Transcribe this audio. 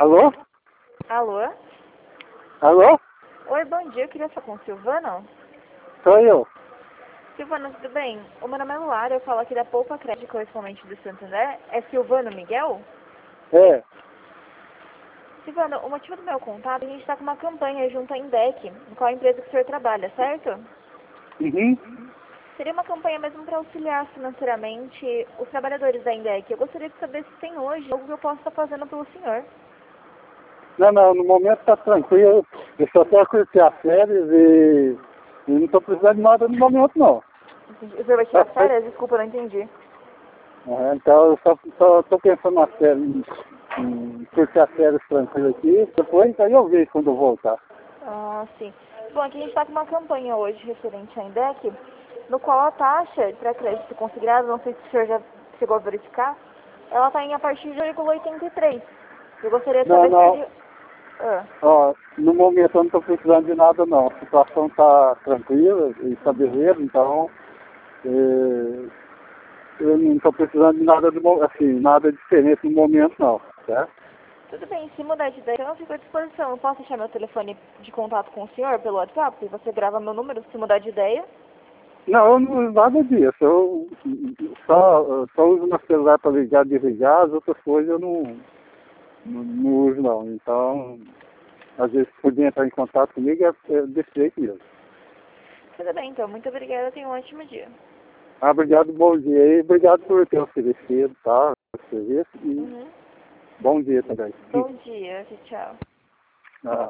Alô? Alô? Alô? Oi, bom dia. Eu queria falar com o Silvano. Sou eu. Silvano, tudo bem? O meu nome é Luara, eu falo aqui da Poupa Crédito Correspondente do Santander. É Silvano Miguel? É. Silvano, o motivo do meu contato, a gente está com uma campanha junto à Indec, em qual empresa que o senhor trabalha, certo? Uhum. Seria uma campanha mesmo para auxiliar financeiramente os trabalhadores da Indec. Eu gostaria de saber se tem hoje algo que eu possa estar fazendo pelo senhor. Não, no momento tá tranquilo. Eu só tô a curtir as férias e não tô precisando de nada no momento, não. O senhor vai tirar férias? Desculpa, eu não entendi. Então eu só tô pensando nas férias, em curtir as férias tranquilo aqui. Depois aí eu vejo quando eu voltar. Ah, sim. Bom, aqui a gente está com uma campanha hoje referente à Indec, no qual a taxa para crédito considerado, não sei se o senhor já chegou a verificar, ela está em a partir de 0,83. Eu gostaria de Não, saber se não. seria... Ah, Ó, no momento eu não tô precisando de nada, não. A situação tá tranquila e tá beleza, então eu não estou precisando de nada, assim, nada diferente no momento, não, certo? tudo bem, se mudar de ideia, eu não fico à disposição. Eu posso deixar meu telefone de contato com o senhor pelo WhatsApp? Você grava meu número se mudar de ideia? Não, eu não uso nada disso. Eu só uso meu celular para ligar e desligar, as outras coisas eu não uso, não. Então, às vezes, se podia entrar em contato comigo, é desse jeito mesmo. Tudo bem, então. Muito obrigada. Tenha um ótimo dia. Obrigado, bom dia. E obrigado por ter oferecido, tá? O serviço. E Uhum. bom dia também. Bom dia. Tchau. Ah.